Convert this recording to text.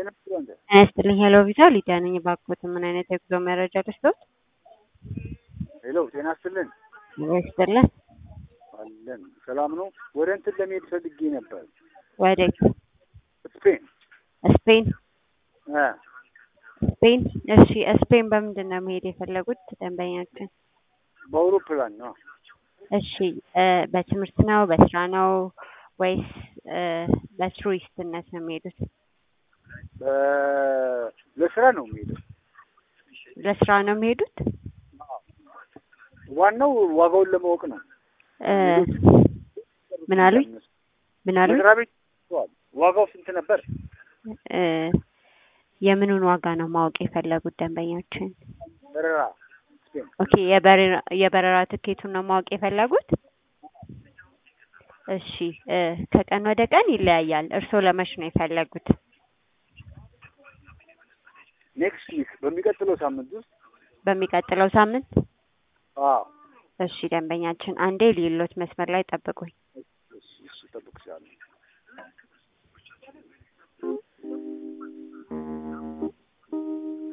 አስተልኝ ሄሎ ቪዛ ሊዲያ ነኝ። ባክዎት ምን አይነት የጉዞ መረጃ ልስጥዎት? ሄሎ ጤና ይስጥልን። ይስጥልን። አለን ሰላም ነው። ወደ እንትን ለመሄድ ፈልጌ ነበር። ወዴት? ስፔን። ስፔን? ስፔን። እሺ ስፔን በምንድን ነው መሄድ የፈለጉት ደንበኛችን? በአውሮፕላን ነው። እሺ በትምህርት ነው በስራ ነው ወይስ በቱሪስትነት ነው የሚሄዱት? ለስራ ነው የሚሄደው። ለስራ ነው የሚሄዱት? ዋናው ዋጋውን ለማወቅ ነው። ምን አሉኝ? ምን አሉኝ? ዋጋው ስንት ነበር? የምኑን ዋጋ ነው ማወቅ የፈለጉት ደንበኛችን? በረራ። ኦኬ የበረራ ትኬቱን ነው ማወቅ የፈለጉት? እሺ ከቀን ወደ ቀን ይለያያል። እርስዎ ለመቼ ነው የፈለጉት? ኔክስት ዊክ በሚቀጥለው ሳምንት ውስጥ። በሚቀጥለው ሳምንት? አዎ። እሺ ደንበኛችን አንዴ ሊሎት መስመር ላይ ጠብቁኝ። እሺ ጠብቅሻለሁ።